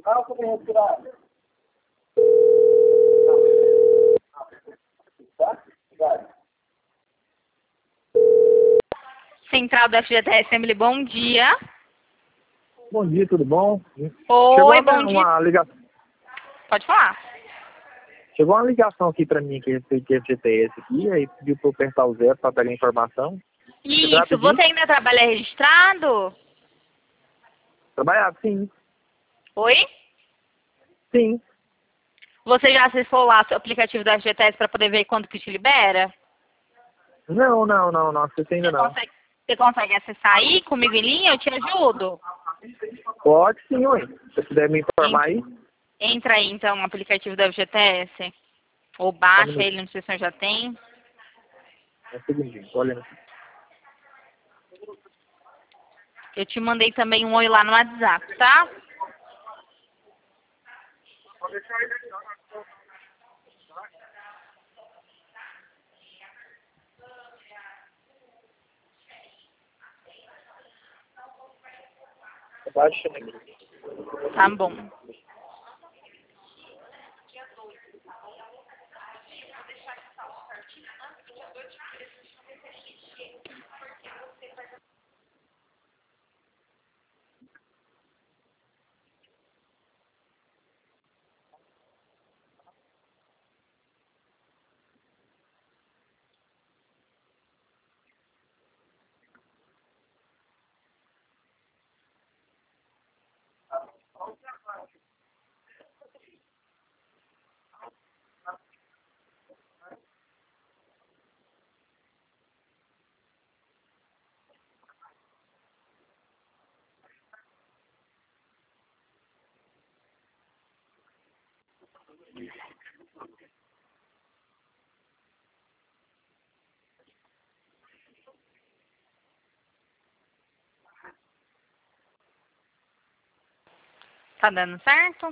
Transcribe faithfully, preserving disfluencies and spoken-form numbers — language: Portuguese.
Central da F G T S Assembly, bom dia. Bom dia, tudo bom? Oi, Chegou bom uma, dia. uma ligação, Pode falar. chegou uma ligação aqui pra mim que respeito de F G T S aqui, aí pediu pra eu apertar o zero pra pegar a informação. Isso, você ainda trabalha registrado? Trabalhar, sim, Oi? sim. Você já acessou lá o aplicativo da F G T S para poder ver quanto que te libera? Não, não, não, não, você ainda Você não. consegue, você consegue acessar aí comigo em linha? Eu te ajudo. Pode sim, ué. Se você puder me informar aí. Entra aí então no aplicativo da F G T S. Ou Só um baixa minuto. ele, não sei se eu já tem. É um segundinho, tô olhando aqui. Eu te mandei também um oi lá no WhatsApp, tá? Tô baixando aqui. Tá bom. Tá dando certo?